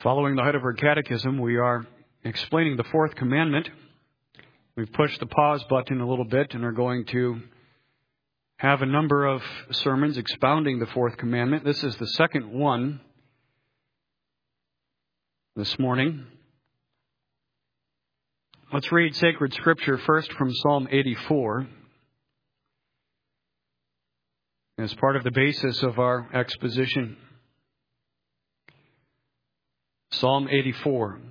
Following the Heidelberg Catechism, we are explaining the fourth commandment. We've pushed the pause button a little bit and are going to have a number of sermons expounding the fourth commandment. This is the second one this morning. Let's read sacred scripture first from Psalm 84 as part of the basis of our exposition. Psalm 84.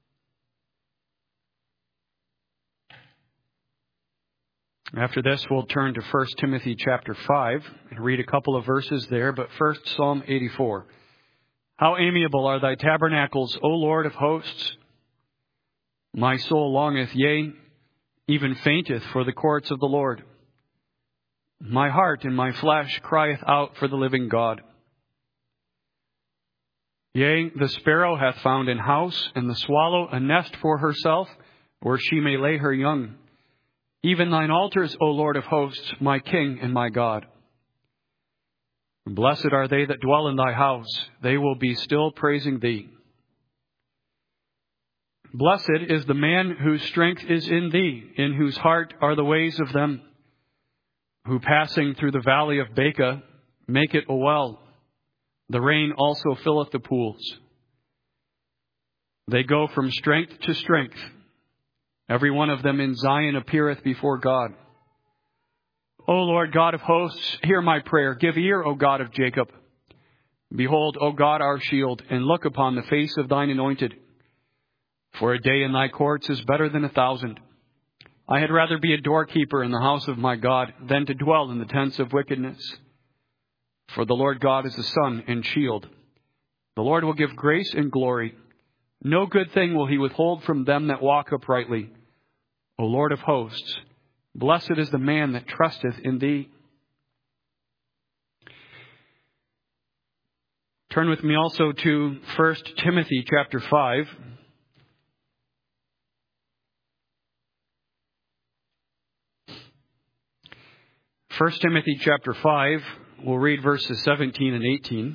After this, we'll turn to 1 Timothy chapter 5 and read a couple of verses there. But first, Psalm 84. How amiable are thy tabernacles, O Lord of hosts! My soul longeth, yea, even fainteth for the courts of the Lord. My heart and my flesh crieth out for the living God. Yea, the sparrow hath found an house, and the swallow a nest for herself, where she may lay her young. Even thine altars, O Lord of hosts, my King and my God. Blessed are they that dwell in thy house. They will be still praising thee. Blessed is the man whose strength is in thee, in whose heart are the ways of them, who passing through the valley of Baca make it a well. The rain also filleth the pools. They go from strength to strength. Every one of them in Zion appeareth before God. O Lord God of hosts, hear my prayer. Give ear, O God of Jacob. Behold, O God, our shield, and look upon the face of thine anointed. For a day in thy courts is better than 1,000. I had rather be a doorkeeper in the house of my God than to dwell in the tents of wickedness. For the Lord God is a sun and shield. The Lord will give grace and glory. No good thing will he withhold from them that walk uprightly. O Lord of hosts, blessed is the man that trusteth in thee. Turn with me also to 1 Timothy chapter 5. 1 Timothy chapter 5, we'll read verses 17 and 18.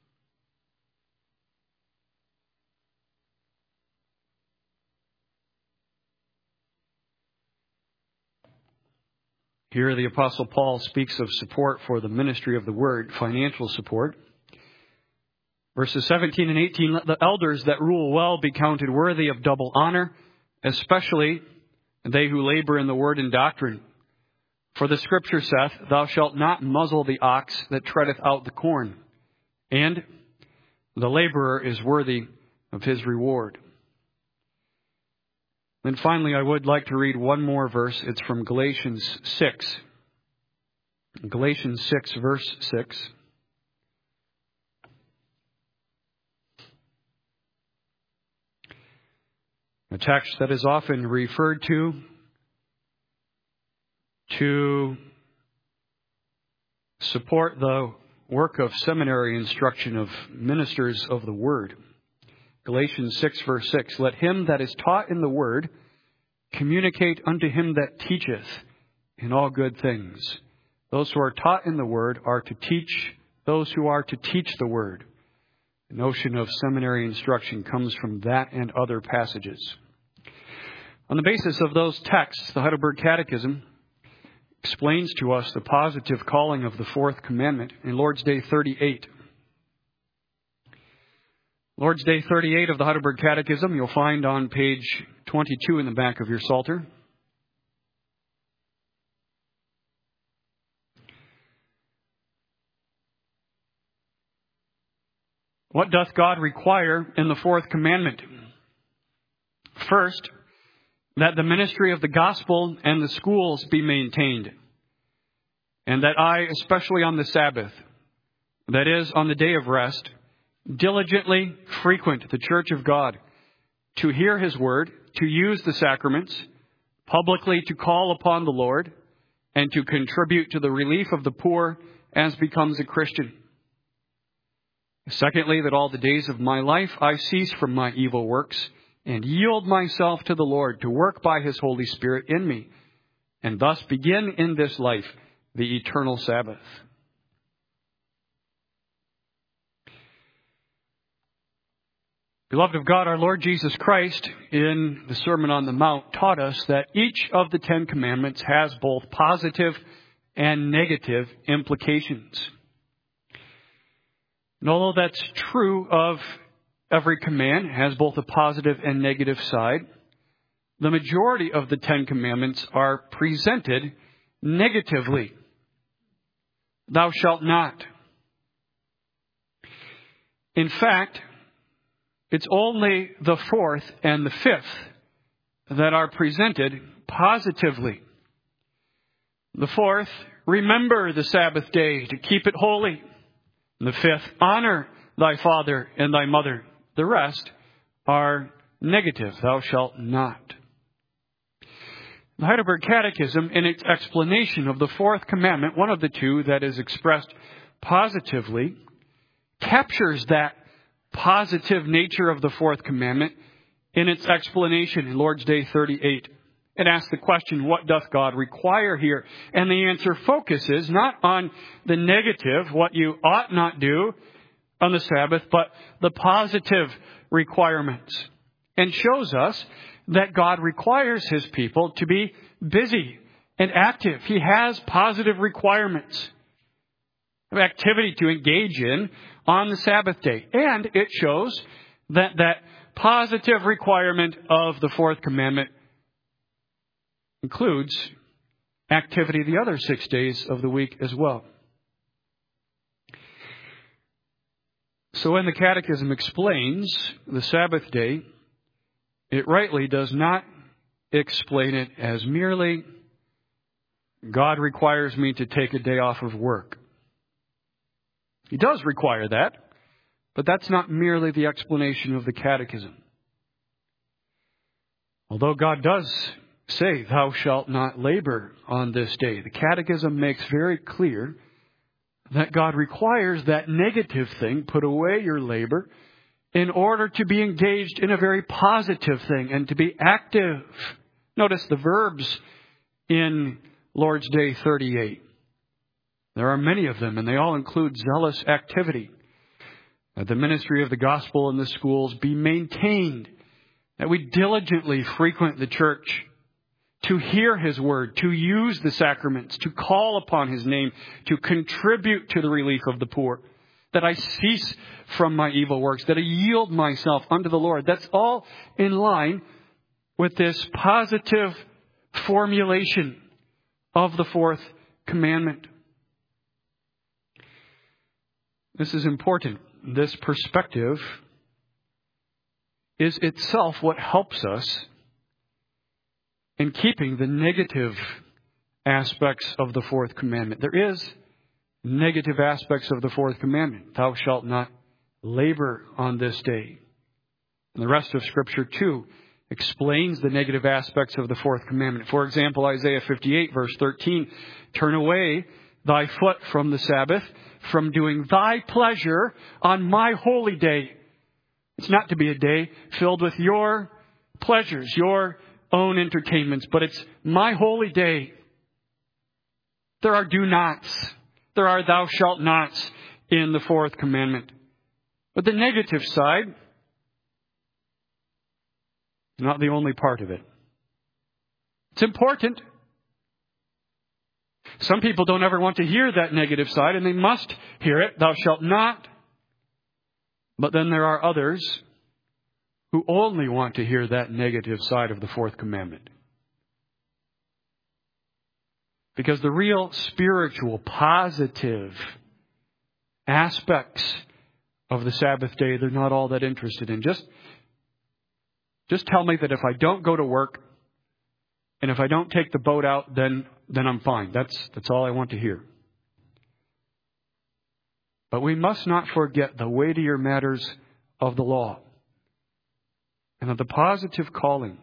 Here the Apostle Paul speaks of support for the ministry of the word, financial support. Verses 17 and 18, let the elders that rule well be counted worthy of double honor, especially they who labor in the word and doctrine. For the scripture saith, thou shalt not muzzle the ox that treadeth out the corn, and the laborer is worthy of his reward. Then finally, I would like to read one more verse. It's from Galatians 6. Galatians 6, verse 6. A text that is often referred to support the work of seminary instruction of ministers of the Word. Galatians 6, verse 6, let him that is taught in the Word communicate unto him that teacheth in all good things. Those who are taught in the Word are to teach those who are to teach the Word. The notion of seminary instruction comes from that and other passages. On the basis of those texts, the Heidelberg Catechism explains to us the positive calling of the fourth commandment in Lord's Day 38. Lord's Day 38 of the Heidelberg Catechism you'll find on page 22 in the back of your Psalter. What doth God require in the fourth commandment? First, that the ministry of the gospel and the schools be maintained, and that I, especially on the Sabbath, that is, on the day of rest, diligently frequent the church of God, to hear his word, to use the sacraments, publicly to call upon the Lord, and to contribute to the relief of the poor as becomes a Christian. Secondly, that all the days of my life I cease from my evil works, and yield myself to the Lord to work by his Holy Spirit in me, and thus begin in this life the eternal Sabbath. Beloved of God, our Lord Jesus Christ, in the Sermon on the Mount, taught us that each of the 10 commandments has both positive and negative implications. And although that's true of every command, it has both a positive and negative side, the majority of the 10 commandments are presented negatively. Thou shalt not. In fact, it's only the 4th and the 5th that are presented positively. The 4th, remember the Sabbath day to keep it holy. And the 5th, honor thy father and thy mother. The rest are negative. Thou shalt not. The Heidelberg Catechism, in its explanation of the 4th commandment, one of the two that is expressed positively, captures that positive nature of the 4th commandment in its explanation in Lord's Day 38. It asks the question, what doth God require here? And the answer focuses not on the negative, what you ought not do on the Sabbath, but the positive requirements. And shows us that God requires His people to be busy and active. He has positive requirements of activity to engage in on the Sabbath day. And it shows that that positive requirement of the 4th commandment includes activity the other 6 days of the week as well. So when the Catechism explains the Sabbath day, it rightly does not explain it as merely God requires me to take a day off of work. He does require that, but that's not merely the explanation of the Catechism. Although God does say, thou shalt not labor on this day, the Catechism makes very clear that God requires that negative thing, put away your labor, in order to be engaged in a very positive thing and to be active. Notice the verbs in Lord's Day 38. There are many of them, and they all include zealous activity. That the ministry of the gospel in the schools be maintained. That we diligently frequent the church to hear His word, to use the sacraments, to call upon His name, to contribute to the relief of the poor. That I cease from my evil works, that I yield myself unto the Lord. That's all in line with this positive formulation of the 4th commandment. This is important. This perspective is itself what helps us in keeping the negative aspects of the 4th commandment. There is negative aspects of the 4th commandment. Thou shalt not labor on this day. And the rest of Scripture, too, explains the negative aspects of the 4th commandment. For example, Isaiah 58, verse 13, turn away thy foot from the Sabbath, from doing thy pleasure on my holy day. It's not to be a day filled with your pleasures, your own entertainments, but it's my holy day. There are do nots. There are thou shalt nots in the 4th commandment. But the negative side is not the only part of it. It's important. Some people don't ever want to hear that negative side, and they must hear it, thou shalt not. But then there are others who only want to hear that negative side of the 4th commandment. Because the real spiritual, positive aspects of the Sabbath day, they're not all that interested in. Just tell me that if I don't go to work and if I don't take the boat out, then I'm fine. That's all I want to hear. But we must not forget the weightier matters of the law and of the positive calling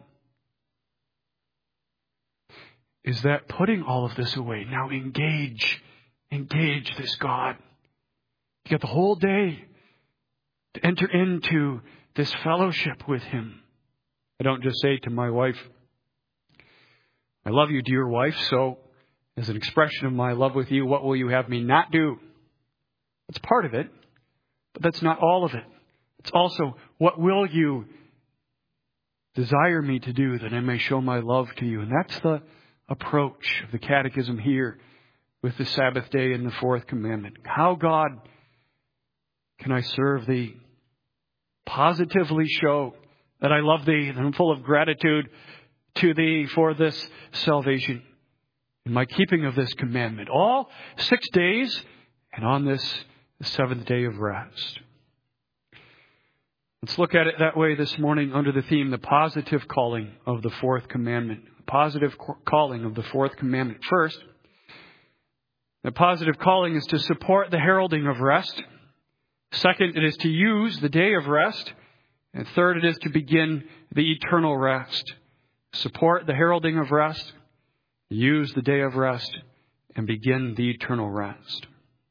is that putting all of this away, now engage this God. You got the whole day to enter into this fellowship with Him. I don't just say to my wife, I love you, dear wife, so as an expression of my love with you, what will you have me not do? That's part of it, but that's not all of it. It's also, what will you desire me to do that I may show my love to you? And that's the approach of the Catechism here with the Sabbath day and the fourth commandment. How, God, can I serve Thee? Positively show that I love Thee and I'm full of gratitude to Thee for this salvation and my keeping of this commandment. All 6 days and on this the seventh day of rest. Let's look at it that way this morning under the theme, the positive calling of the fourth commandment. The positive calling of the fourth commandment. First, the positive calling is to support the heralding of rest. Second, it is to use the day of rest. And third, it is to begin the eternal rest. Support the heralding of rest, use the day of rest, and begin the eternal rest.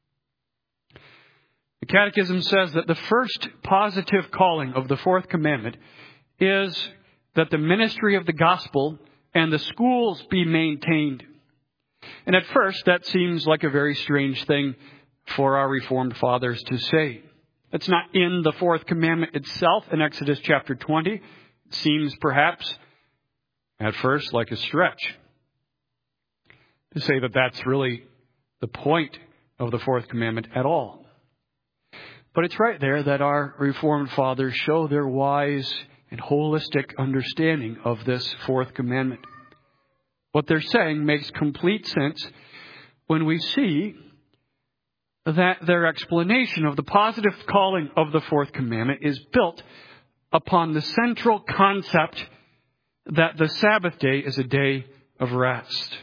The Catechism says that the first positive calling of the fourth commandment is that the ministry of the gospel and the schools be maintained. And at first, that seems like a very strange thing for our Reformed fathers to say. It's not in the fourth commandment itself in Exodus chapter 20. It seems perhaps at first like a stretch to say that that's really the point of the fourth commandment at all. But it's right there that our Reformed fathers show their wise and holistic understanding of this fourth commandment. What they're saying makes complete sense when we see that their explanation of the positive calling of the fourth commandment is built upon the central concept that the Sabbath day is a day of rest.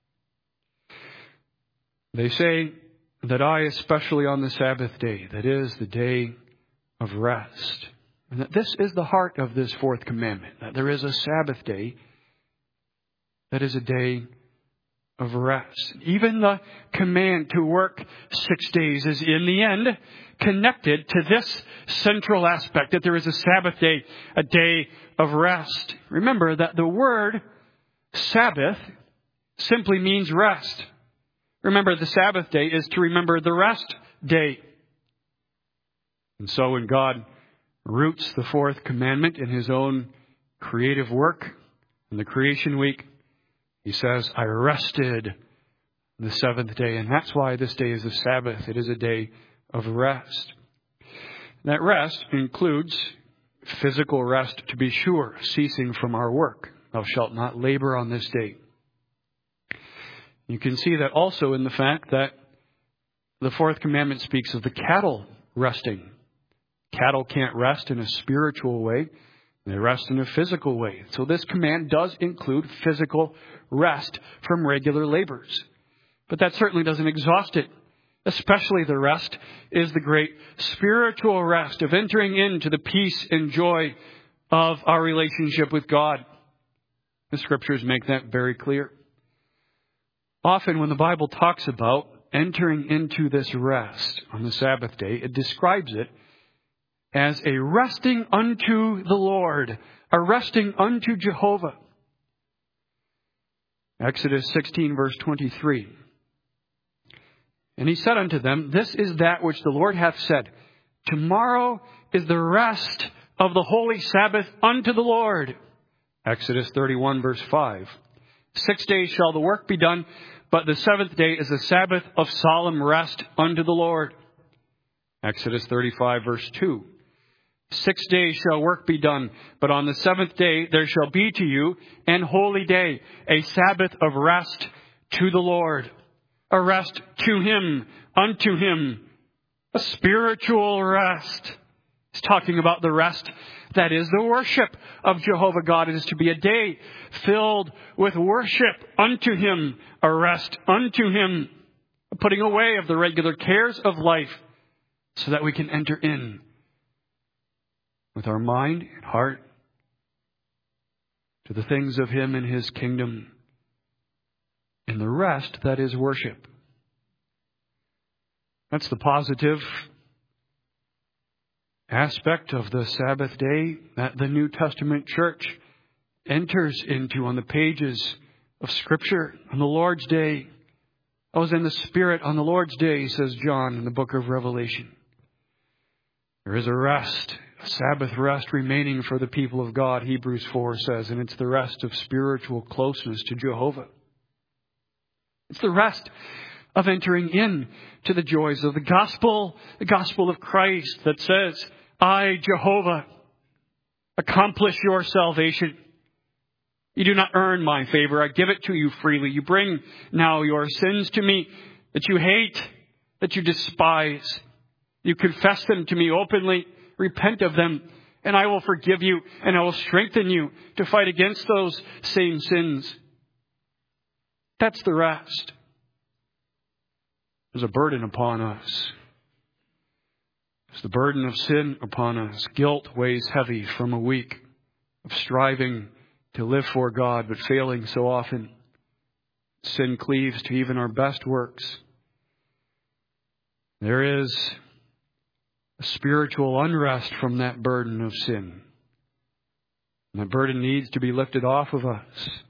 They say that especially on the Sabbath day, that is the day of rest. And that this is the heart of this fourth commandment, that there is a Sabbath day that is a day of rest. Even the command to work 6 days is in the end connected to this central aspect, that there is a Sabbath day, a day of rest. Remember that the word Sabbath simply means rest. Remember, the Sabbath day is to remember the rest day. And so when God roots the fourth commandment in His own creative work in the creation week, He says, I rested the seventh day. And that's why this day is a Sabbath. It is a day of rest. That rest includes physical rest, to be sure, ceasing from our work. Thou shalt not labor on this day. You can see that also in the fact that the fourth commandment speaks of the cattle resting. Cattle can't rest in a spiritual way. They rest in a physical way. So this command does include physical rest from regular labors. But that certainly doesn't exhaust it. Especially the rest is the great spiritual rest of entering into the peace and joy of our relationship with God. The Scriptures make that very clear. Often when the Bible talks about entering into this rest on the Sabbath day, it describes it as a resting unto the Lord, a resting unto Jehovah. Exodus 16, verse 23. And He said unto them, This is that which the Lord hath said, Tomorrow is the rest of the holy Sabbath unto the Lord. Exodus 31, verse 5. 6 days shall the work be done, but the seventh day is a Sabbath of solemn rest unto the Lord. Exodus 35, verse 2. 6 days shall work be done, but on the seventh day there shall be to you an holy day, a Sabbath of rest to the Lord. A rest to Him, unto Him, a spiritual rest. He's talking about the rest that is the worship of Jehovah God. It is to be a day filled with worship unto Him, a rest unto Him, a putting away of the regular cares of life so that we can enter in with our mind and heart to the things of Him and His kingdom, and the rest that is worship. That's the positive aspect of the Sabbath day that the New Testament church enters into on the pages of Scripture on the Lord's day. I was in the Spirit on the Lord's day, says John in the book of Revelation. There is a rest a Sabbath rest remaining for the people of God, Hebrews 4 says, and it's the rest of spiritual closeness to Jehovah. It's the rest of entering in to the joys of the gospel of Christ that says, I, Jehovah, accomplish your salvation. You do not earn my favor. I give it to you freely. You bring now your sins to me that you hate, that you despise. You confess them to me openly, repent of them, and I will forgive you, and I will strengthen you to fight against those same sins. That's the rest. There's a burden upon us. There's the burden of sin upon us. Guilt weighs heavy from a week of striving to live for God, but failing so often. Sin cleaves to even our best works. There is a spiritual unrest from that burden of sin. And that burden needs to be lifted off of us.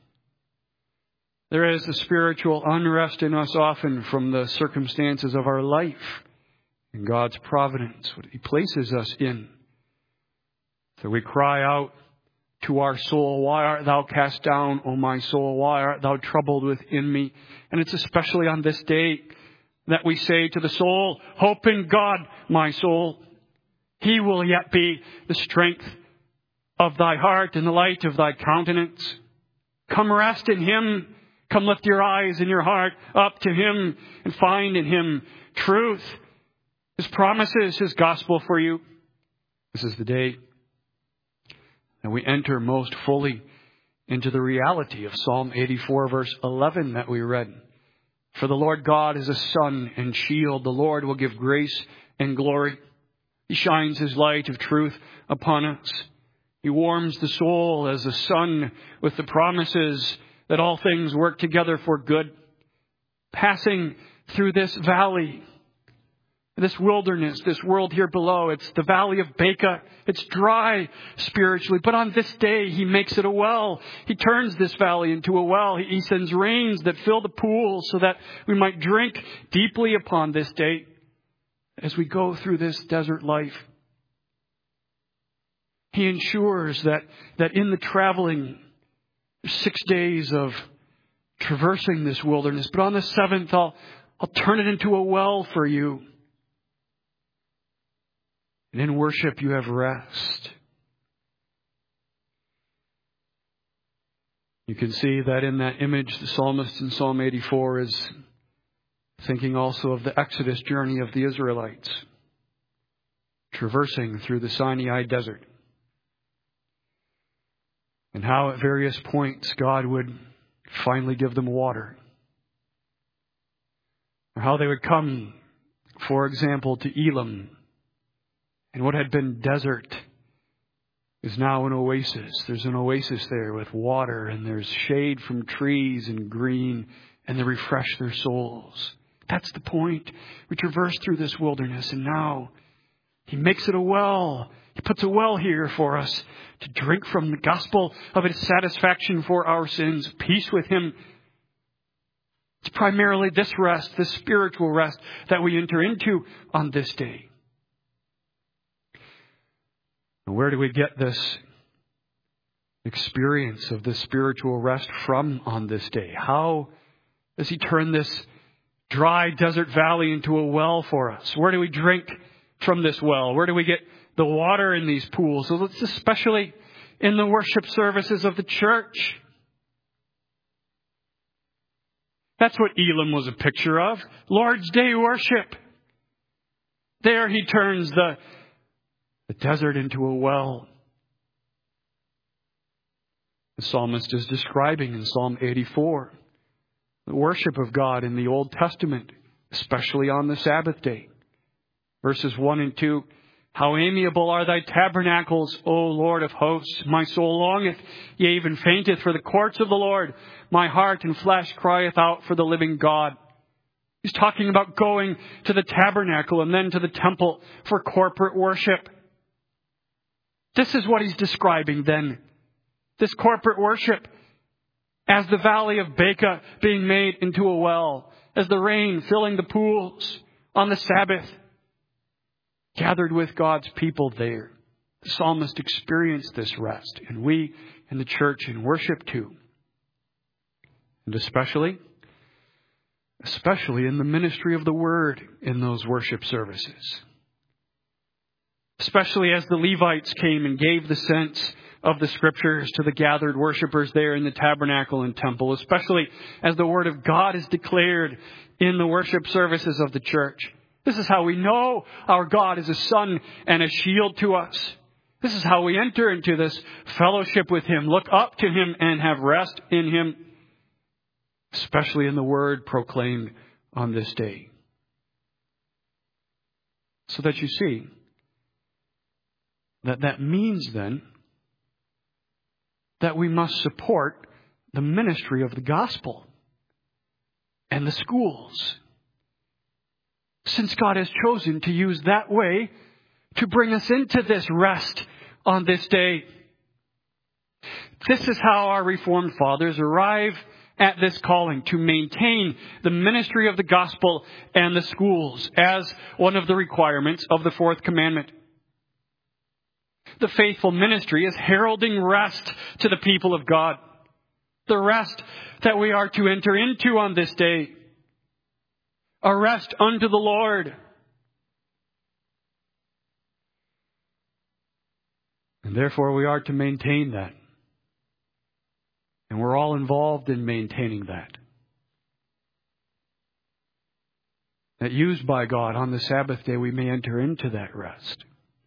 There is a spiritual unrest in us often from the circumstances of our life and God's providence, what He places us in. So we cry out to our soul, why art thou cast down, O my soul? Why art thou troubled within me? And it's especially on this day that we say to the soul, hope in God, my soul. He will yet be the strength of thy heart and the light of thy countenance. Come rest in Him. Come lift your eyes and your heart up to Him and find in Him truth, His promises, His gospel for you. This is the day that we enter most fully into the reality of Psalm 84 verse 11 that we read. For the Lord God is a sun and shield. The Lord will give grace and glory. He shines His light of truth upon us. He warms the soul as the sun with the promises that all things work together for good. Passing through this valley, this wilderness, this world here below, it's the valley of Baca. It's dry spiritually, but on this day He makes it a well. He turns this valley into a well. He sends rains that fill the pools so that we might drink deeply upon this day as we go through this desert life. He ensures that in the traveling, 6 days of traversing this wilderness, but on the 7th, I'll turn it into a well for you. And in worship, you have rest. You can see that in that image, the psalmist in Psalm 84 is thinking also of the Exodus journey of the Israelites, traversing through the Sinai desert. And how at various points God would finally give them water. Or how they would come, for example, to Elim. And what had been desert is now an oasis. There's an oasis there with water, and there's shade from trees and green, and they refresh their souls. That's the point. We traverse through this wilderness, and now He makes it a well. He puts a well here for us to drink from the gospel of His satisfaction for our sins, peace with Him. It's primarily this rest, this spiritual rest, that we enter into on this day. And where do we get this experience of this spiritual rest from on this day? How does He turn this dry desert valley into a well for us? Where do we drink from this well? Where do we get the water in these pools? So it's especially in the worship services of the church. That's what Elim was a picture of. Lord's Day worship. There He turns the desert into a well. The psalmist is describing in Psalm 84 the worship of God in the Old Testament, especially on the Sabbath day. Verses 1 and 2. How amiable are thy tabernacles, O Lord of hosts. My soul longeth, yea, even fainteth for the courts of the Lord. My heart and flesh crieth out for the living God. He's talking about going to the tabernacle and then to the temple for corporate worship. This is what he's describing then. This corporate worship as the valley of Baca being made into a well, as the rain filling the pools on the Sabbath, gathered with God's people there. The psalmist experienced this rest, and we in the church in worship too. And especially in the ministry of the Word in those worship services. Especially as the Levites came and gave the sense of the Scriptures to the gathered worshipers there in the tabernacle and temple. Especially as the Word of God is declared in the worship services of the church. This is how we know our God is a sun and a shield to us. This is how we enter into this fellowship with Him, look up to Him and have rest in Him. Especially in the Word proclaimed on this day. So that you see that means then that we must support the ministry of the gospel and the schools. Since God has chosen to use that way to bring us into this rest on this day. This is how our Reformed fathers arrive at this calling to maintain the ministry of the gospel and the schools as one of the requirements of the fourth commandment. The faithful ministry is heralding rest to the people of God. The rest that we are to enter into on this day. A rest unto the Lord. And therefore we are to maintain that. And we're all involved in maintaining that. That used by God on the Sabbath day we may enter into that rest.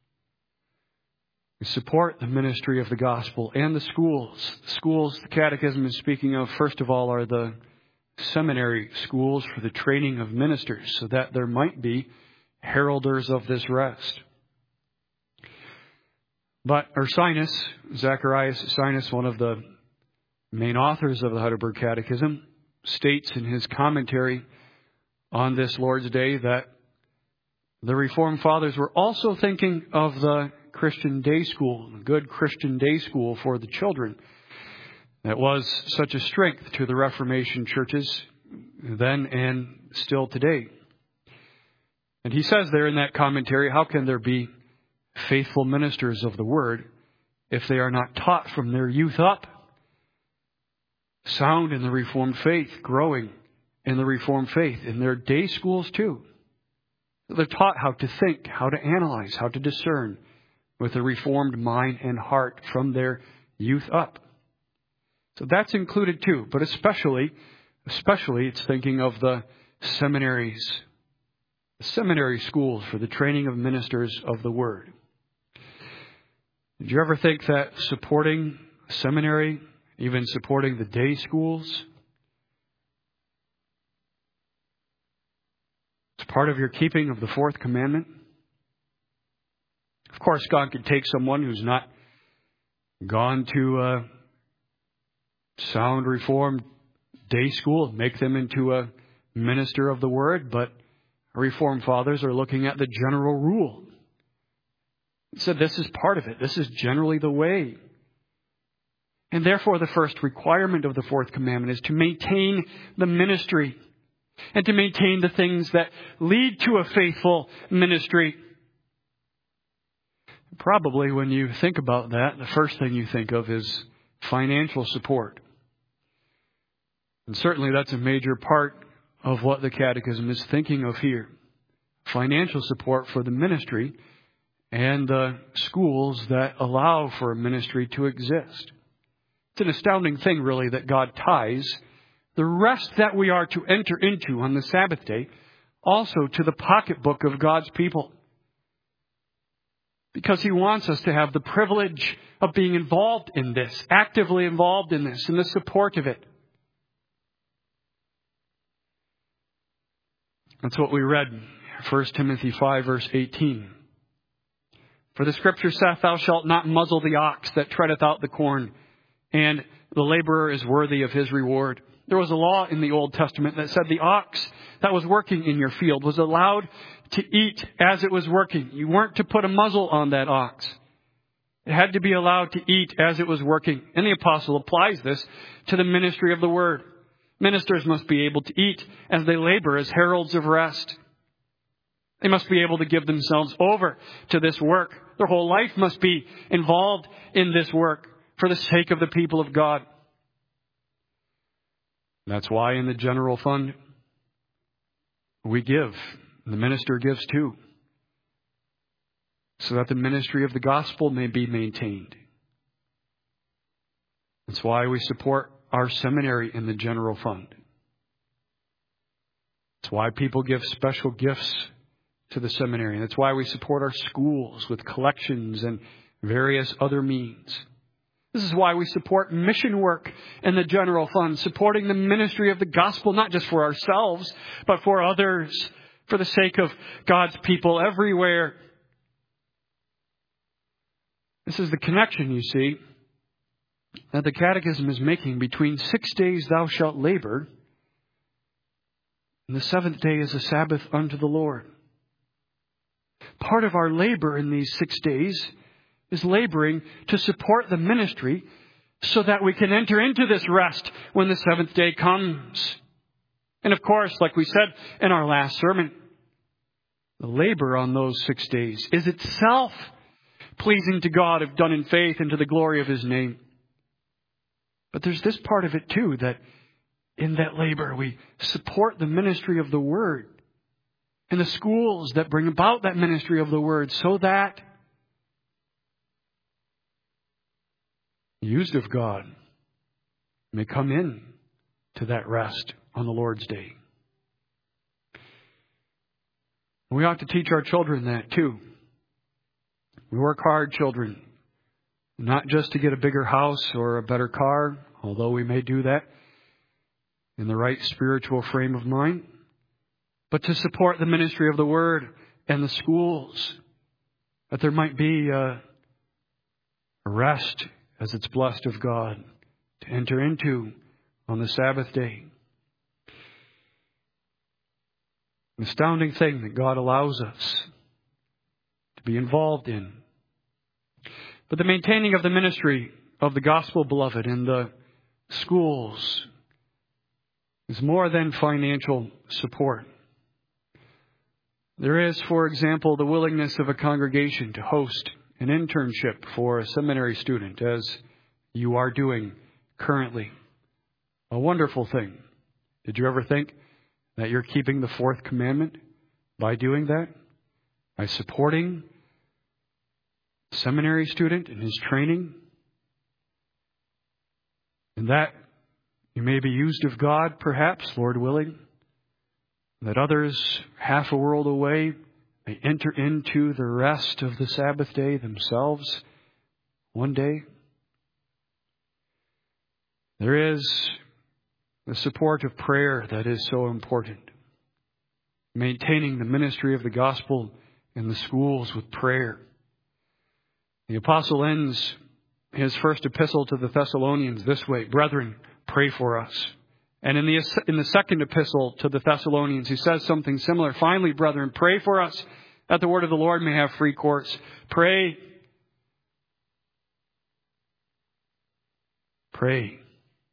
We support the ministry of the gospel and the schools. The schools the Catechism is speaking of, first of all, are the seminary schools for the training of ministers, so that there might be heralders of this rest. But Ursinus, Zacharias Ursinus, one of the main authors of the Heidelberg Catechism, states in his commentary on this Lord's Day that the Reformed Fathers were also thinking of the Christian day school, a good Christian day school for the children. That was such a strength to the Reformation churches then and still today. And he says there in that commentary, how can there be faithful ministers of the Word if they are not taught from their youth up? Sound in the Reformed faith, growing in the Reformed faith, in their day schools too. They're taught how to think, how to analyze, how to discern with a Reformed mind and heart from their youth up. So that's included too, but especially it's thinking of the seminaries, the seminary schools for the training of ministers of the Word. Did you ever think that supporting seminary, even supporting the day schools, it's part of your keeping of the fourth commandment? Of course, God could take someone who's not gone to a sound Reformed day school and make them into a minister of the Word, but Reformed fathers are looking at the general rule. He said this is part of it. This is generally the way. And therefore, the first requirement of the fourth commandment is to maintain the ministry and to maintain the things that lead to a faithful ministry. Probably when you think about that, the first thing you think of is financial support. And certainly that's a major part of what the Catechism is thinking of here. Financial support for the ministry and the schools that allow for a ministry to exist. It's an astounding thing, really, that God ties the rest that we are to enter into on the Sabbath day also to the pocketbook of God's people. Because He wants us to have the privilege of being involved in this, actively involved in this, in the support of it. That's what we read, 1 Timothy 5, verse 18. For the Scripture saith, Thou shalt not muzzle the ox that treadeth out the corn, and the laborer is worthy of his reward. There was a law in the Old Testament that said the ox that was working in your field was allowed to eat as it was working. You weren't to put a muzzle on that ox. It had to be allowed to eat as it was working. And the apostle applies this to the ministry of the Word. Ministers must be able to eat as they labor as heralds of rest. They must be able to give themselves over to this work. Their whole life must be involved in this work for the sake of the people of God. That's why in the general fund we give. The minister gives too, so that the ministry of the gospel may be maintained. That's why we support our seminary in the general fund. That's why people give special gifts to the seminary. That's why we support our schools with collections and various other means. This is why we support mission work in the general fund, supporting the ministry of the gospel, not just for ourselves, but for others, for the sake of God's people everywhere. This is the connection, you see, that the Catechism is making between 6 days thou shalt labor, and the seventh day is a Sabbath unto the Lord. Part of our labor in these 6 days is laboring to support the ministry so that we can enter into this rest when the seventh day comes. And of course, like we said in our last sermon, the labor on those 6 days is itself pleasing to God if done in faith and to the glory of His name. But there's this part of it too, that in that labor we support the ministry of the Word and the schools that bring about that ministry of the Word, so that used of God may come in to that rest on the Lord's day. We ought to teach our children that too. We work hard, children, not just to get a bigger house or a better car, although we may do that in the right spiritual frame of mind, but to support the ministry of the Word and the schools, that there might be a rest as it's blessed of God to enter into on the Sabbath day. An astounding thing that God allows us to be involved in. But the maintaining of the ministry of the gospel, beloved, in the schools is more than financial support. There is, for example, the willingness of a congregation to host an internship for a seminary student, as you are doing currently. A wonderful thing. Did you ever think that you're keeping the fourth commandment by doing that? By supporting a seminary student in his training? And that you may be used of God, perhaps, Lord willing, that others half a world away may enter into the rest of the Sabbath day themselves one day. There is the support of prayer that is so important. Maintaining the ministry of the gospel in the schools with prayer. The apostle ends his first epistle to the Thessalonians this way: "Brethren, pray for us." And in the second epistle to the Thessalonians, he says something similar. "Finally, brethren, pray for us, that the word of the Lord may have free course." Pray. Pray.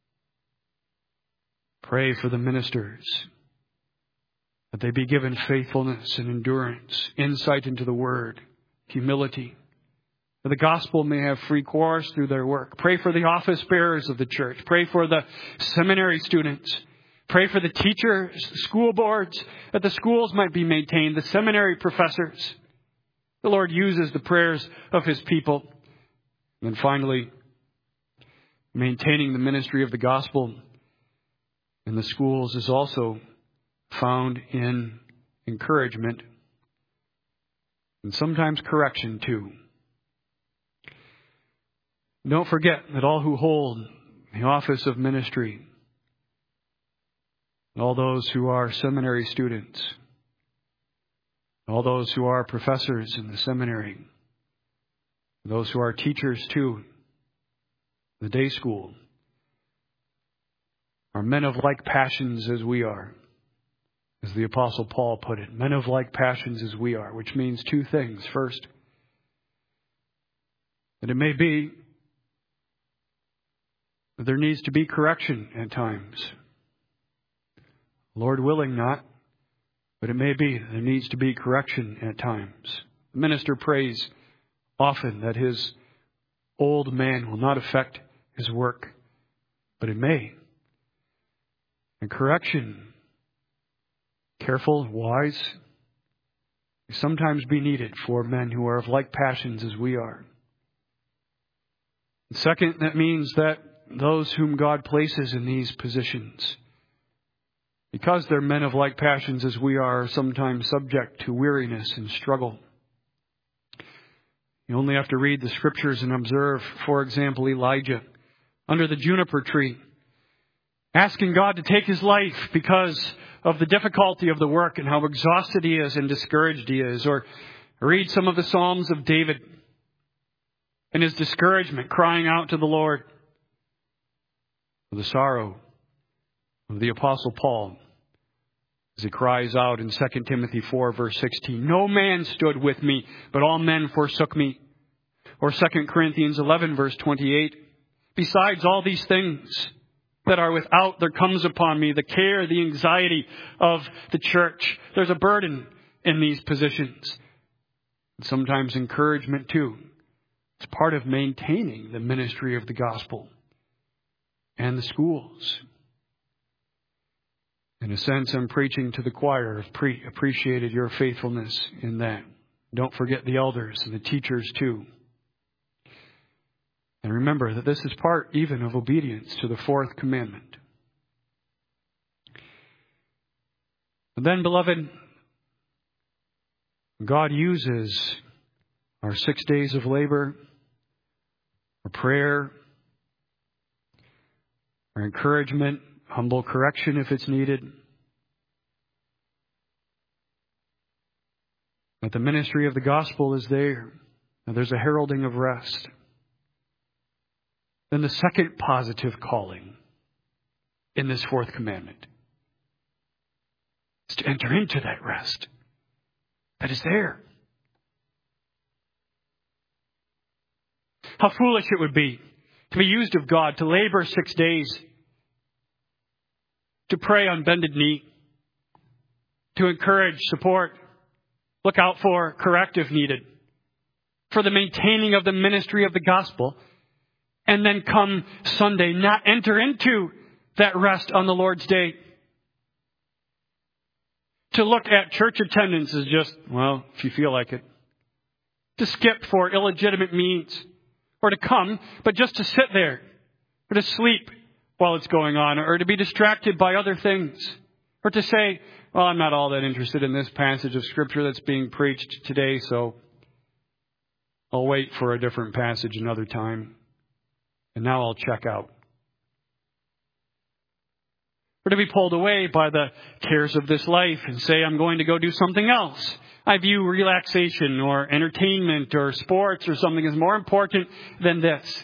Pray for the ministers, that they be given faithfulness and endurance, insight into the word, humility, that the gospel may have free course through their work. Pray for the office bearers of the church. Pray for the seminary students. Pray for the teachers, school boards, that the schools might be maintained, the seminary professors. The Lord uses the prayers of His people. And then finally, maintaining the ministry of the gospel in the schools is also found in encouragement and sometimes correction too. Don't forget that all who hold the office of ministry, all those who are seminary students, all those who are professors in the seminary, those who are teachers too, the day school, are men of like passions as we are, as the Apostle Paul put it. Men of like passions as we are, which means two things. First, that it may be that there needs to be correction at times. Lord willing not, But it may be there needs to be correction at times. The minister prays often that his old man will not affect his work, but it may. And correction, careful and wise, may sometimes be needed for men who are of like passions as we are. And second, that means that those whom God places in these positions, because they're men of like passions as we are sometimes subject to weariness and struggle. You only have to read the scriptures and observe, for example, Elijah under the juniper tree, asking God to take his life because of the difficulty of the work and how exhausted he is and discouraged he is. Or read some of the Psalms of David and his discouragement, crying out to the Lord. The sorrow of the Apostle Paul as he cries out in 2 Timothy 4 verse 16, "No man stood with me, but all men forsook me." Or 2 Corinthians 11 verse 28, "Besides all these things that are without, there comes upon me the care, the anxiety of the church." There's a burden in these positions. And sometimes encouragement too. It's part of maintaining the ministry of the gospel and the schools. In a sense, I'm preaching to the choir. I've appreciated your faithfulness in that. Don't forget the elders and the teachers too. And remember that this is part even of obedience to the fourth commandment. And then, beloved, God uses our 6 days of labor, our prayer, our encouragement, humble correction if it's needed, that the ministry of the gospel is there, and there's a heralding of rest. Then the second positive calling in this fourth commandment is to enter into that rest that is there. How foolish it would be to be used of God, to labor 6 days, to pray on bended knee, to encourage, support, look out for, correct if needed, for the maintaining of the ministry of the gospel, and then come Sunday, not enter into that rest on the Lord's day. To look at church attendance is just, well, if you feel like it. To skip for illegitimate means. Or to come, but just to sit there. Or to sleep while it's going on. Or to be distracted by other things. Or to say, well, I'm not all that interested in this passage of Scripture that's being preached today, so I'll wait for a different passage another time. And now I'll check out. Or to be pulled away by the cares of this life and say, I'm going to go do something else. I view relaxation or entertainment or sports or something as more important than this.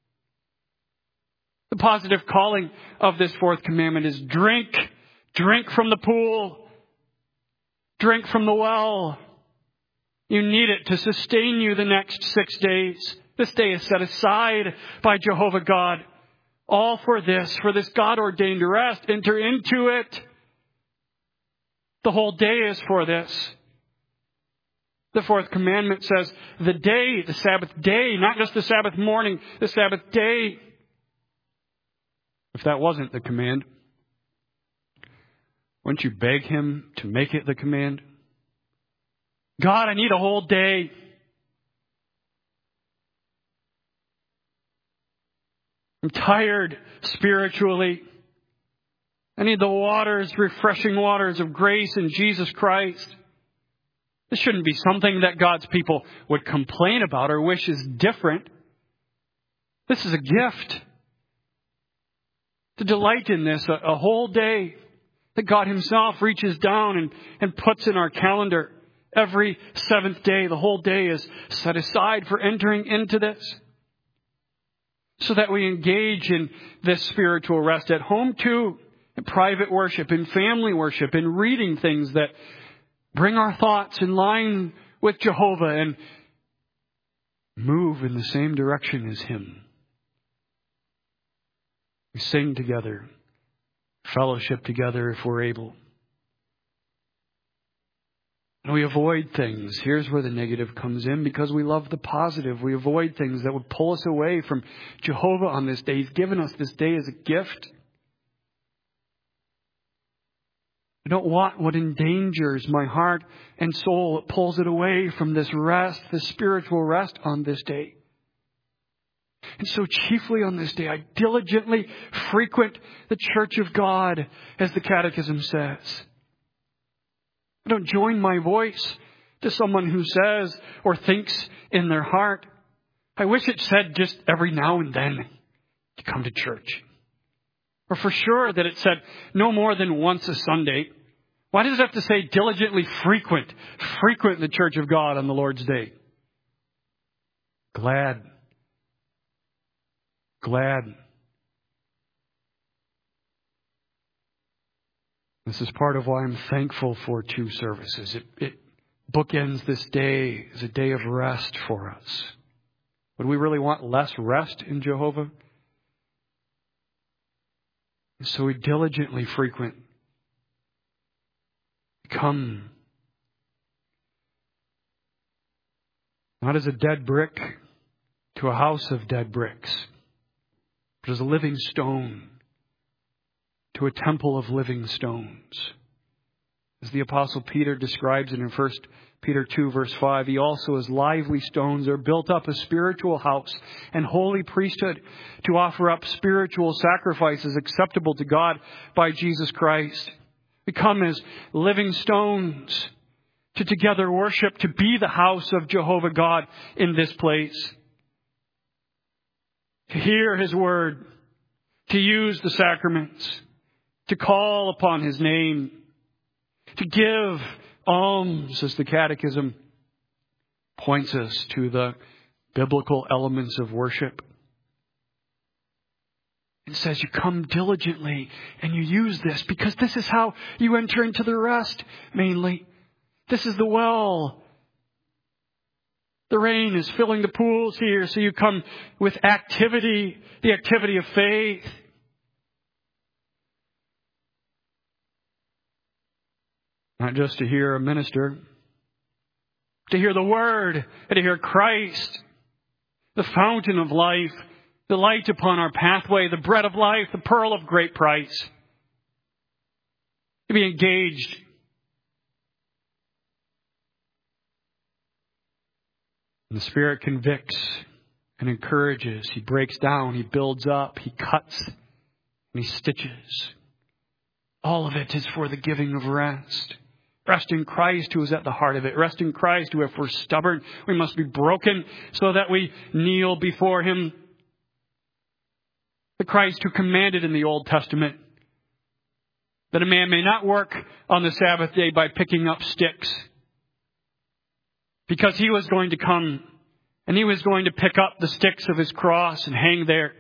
The positive calling of this fourth commandment is drink. Drink from the pool. Drink from the well. You need it to sustain you the next 6 days. This day is set aside by Jehovah God. All for this God-ordained rest. Enter into it. The whole day is for this. The fourth commandment says the day, the Sabbath day, not just the Sabbath morning, the Sabbath day. If that wasn't the command, wouldn't you beg him to make it the command? God, I need a whole day. I'm tired spiritually. I need the waters, refreshing waters of grace in Jesus Christ. This shouldn't be something that God's people would complain about or wish is different. This is a gift. To delight in this, a whole day that God himself reaches down and puts in our calendar. Every seventh day, the whole day is set aside for entering into this. So that we engage in this spiritual rest at home too, in private worship, in family worship, in reading things that bring our thoughts in line with Jehovah and move in the same direction as him. We sing together, fellowship together if we're able. And we avoid things. Here's where the negative comes in, because we love the positive. We avoid things that would pull us away from Jehovah on this day. He's given us this day as a gift. I don't want what endangers my heart and soul. It pulls it away from this rest, this spiritual rest on this day. And so chiefly on this day, I diligently frequent the church of God, as the Catechism says. I don't join my voice to someone who says or thinks in their heart. I wish it said just every now and then to come to church. Or for sure that it said no more than once a Sunday. Why does it have to say diligently frequent the church of God on the Lord's day? Glad. This is part of why I'm thankful for two services. It bookends this day as a day of rest for us. Would we really want less rest in Jehovah? And so we diligently frequent. Come. Not as a dead brick to a house of dead bricks, but as a living stone to a temple of living stones. As the Apostle Peter describes it in 1 Peter 2 verse 5, he also as lively stones are built up a spiritual house and holy priesthood to offer up spiritual sacrifices acceptable to God by Jesus Christ. We come as living stones to together worship, to be the house of Jehovah God in this place. To hear His word, to use the sacraments, to call upon His name, to give alms, as the Catechism points us to the biblical elements of worship. It says you come diligently and you use this, because this is how you enter into the rest, mainly. This is the well. The rain is filling the pools here, so you come with activity, the activity of faith. Not just to hear a minister, to hear the Word, and to hear Christ, the fountain of life, the light upon our pathway, the bread of life, the pearl of great price. To be engaged. And the Spirit convicts and encourages. He breaks down, He builds up, He cuts, and He stitches. All of it is for the giving of rest. Rest in Christ, who is at the heart of it. Rest in Christ, who if we're stubborn, we must be broken so that we kneel before Him. The Christ who commanded in the Old Testament that a man may not work on the Sabbath day by picking up sticks. Because He was going to come and He was going to pick up the sticks of His cross and hang there.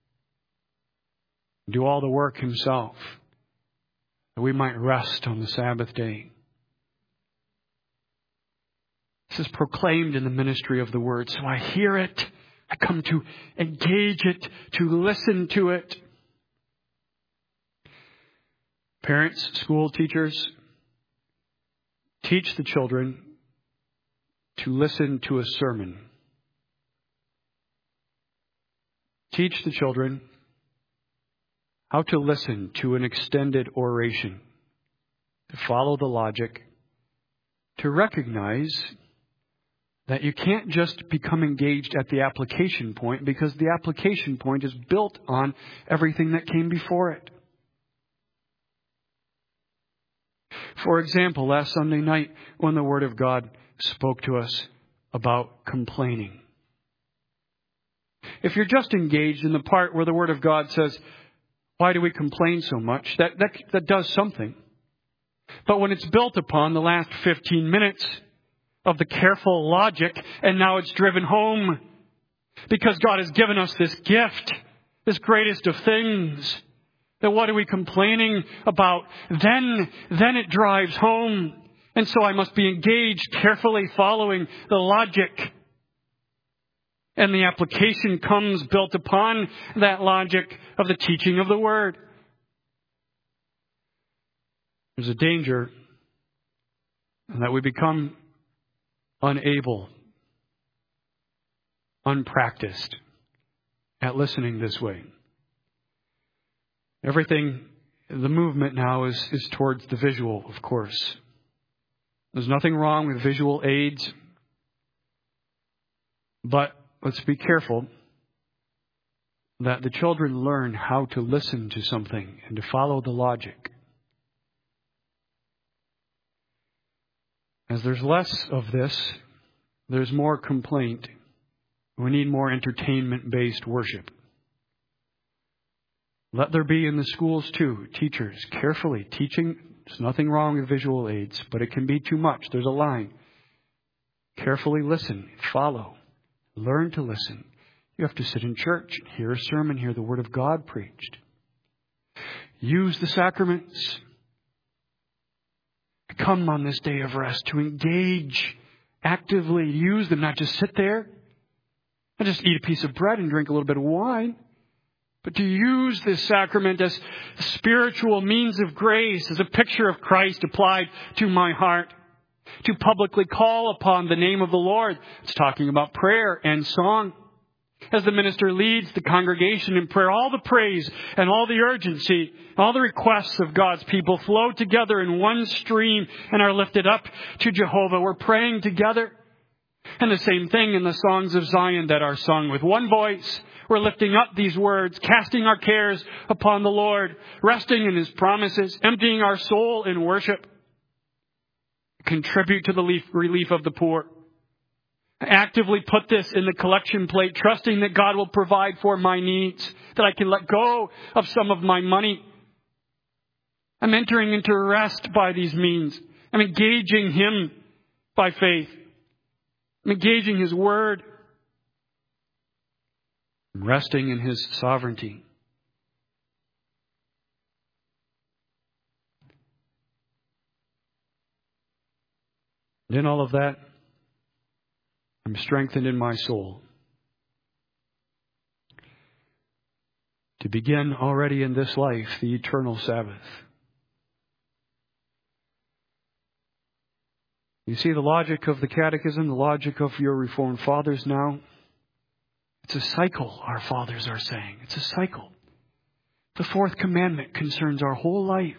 And do all the work Himself, that we might rest on the Sabbath day. This is proclaimed in the ministry of the Word. So I hear it. I come to engage it, to listen to it. Parents, school teachers, teach the children to listen to a sermon. Teach the children how to listen to an extended oration, to follow the logic, to recognize that you can't just become engaged at the application point, because the application point is built on everything that came before it. For example, last Sunday night when the Word of God spoke to us about complaining. If you're just engaged in the part where the Word of God says, why do we complain so much? That does something. But when it's built upon the last 15 minutes of the careful logic, and now it's driven home because God has given us this gift, this greatest of things, then what are we complaining about? Then it drives home. And so I must be engaged, carefully following the logic. And the application comes built upon that logic of the teaching of the Word. There's a danger And that we become unable, unpracticed at listening this way. Everything, the movement now is towards the visual, of course. There's nothing wrong with visual aids. But let's be careful that the children learn how to listen to something and to follow the logic. As there's less of this, there's more complaint. We need more entertainment-based worship. Let there be in the schools too, teachers carefully teaching. There's nothing wrong with visual aids, but it can be too much. There's a line. Carefully listen, follow, learn to listen. You have to sit in church, hear a sermon, hear the Word of God preached. Use the sacraments. Come on this day of rest to engage actively. Use them, not just sit there and just eat a piece of bread and drink a little bit of wine. But to use this sacrament as a spiritual means of grace, as a picture of Christ applied to my heart. To publicly call upon the name of the Lord. It's talking about prayer and song. As the minister leads the congregation in prayer, all the praise and all the urgency, all the requests of God's people flow together in one stream and are lifted up to Jehovah. We're praying together. And the same thing in the songs of Zion that are sung with one voice. We're lifting up these words, casting our cares upon the Lord, resting in His promises, emptying our soul in worship. Contribute to the relief of the poor. Actively put this in the collection plate, trusting that God will provide for my needs, that I can let go of some of my money. I'm entering into rest by these means. I'm engaging Him by faith. I'm engaging His Word. I'm resting in His sovereignty. And in all of that, I'm strengthened in my soul to begin already in this life the eternal Sabbath. You see the logic of the Catechism, the logic of your Reformed fathers now? It's a cycle, our fathers are saying. It's a cycle. The fourth commandment concerns our whole life.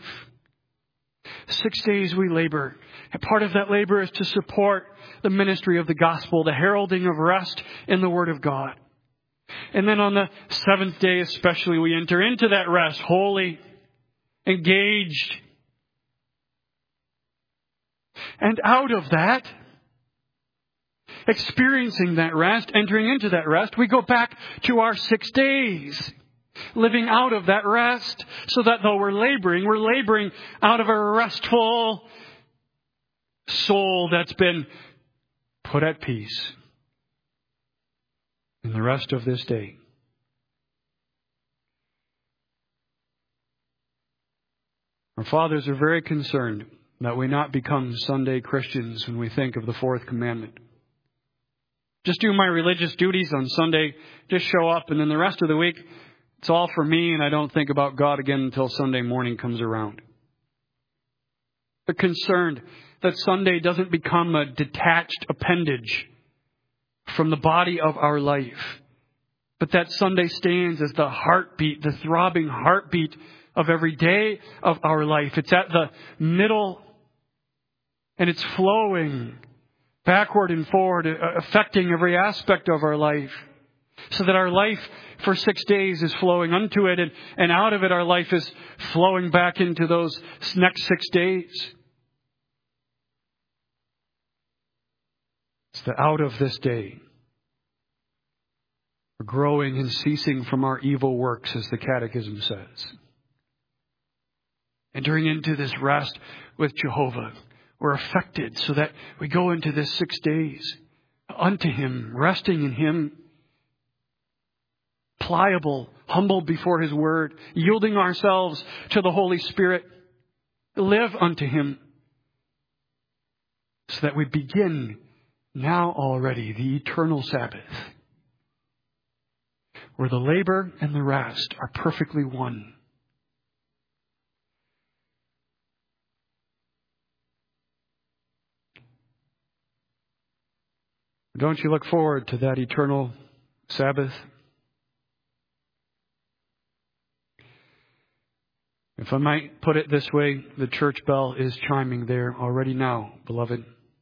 6 days we labor. And part of that labor is to support the ministry of the gospel, the heralding of rest in the Word of God. And then on the seventh day especially, we enter into that rest, holy, engaged. And out of that, experiencing that rest, entering into that rest, we go back to our 6 days. Living out of that rest, so that though we're laboring out of a restful soul that's been put at peace in the rest of this day. Our fathers are very concerned that we not become Sunday Christians when we think of the fourth commandment. Just do my religious duties on Sunday, just show up, and then the rest of the week, it's all for me, and I don't think about God again until Sunday morning comes around. They're concerned that Sunday doesn't become a detached appendage from the body of our life, but that Sunday stands as the heartbeat, the throbbing heartbeat of every day of our life. It's at the middle, and it's flowing backward and forward, affecting every aspect of our life. So that our life for 6 days is flowing unto it, and out of it our life is flowing back into those next 6 days. It's the out of this day. We're growing and ceasing from our evil works, as the Catechism says. Entering into this rest with Jehovah. We're affected so that we go into this 6 days unto Him, resting in Him. Pliable, humbled before His Word, yielding ourselves to the Holy Spirit. Live unto Him. So that we begin now already the eternal Sabbath. Where the labor and the rest are perfectly one. Don't you look forward to that eternal Sabbath? If I might put it this way, the church bell is chiming there already now, beloved.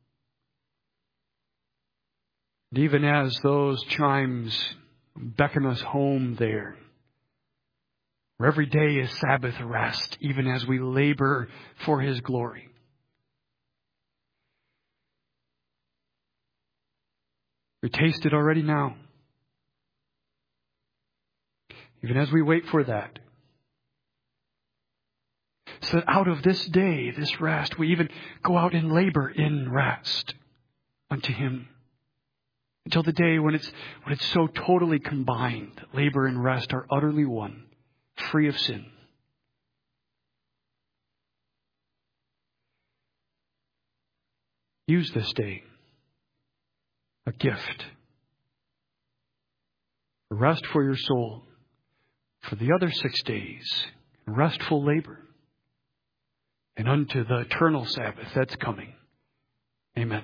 And even as those chimes beckon us home there, where every day is Sabbath rest, even as we labor for His glory. We taste it already now. Even as we wait for that. So that out of this day, this rest, we even go out and labor in rest unto Him. Until the day when it's so totally combined that labor and rest are utterly one, free of sin. Use this day, a gift, rest for your soul, for the other 6 days, restful labor, and unto the eternal Sabbath that's coming. Amen.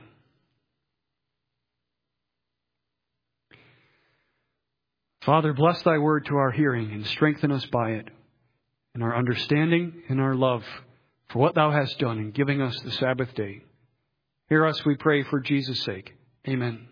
Father, bless Thy word to our hearing and strengthen us by it in our understanding and our love for what Thou hast done in giving us the Sabbath day. Hear us, we pray, for Jesus' sake. Amen.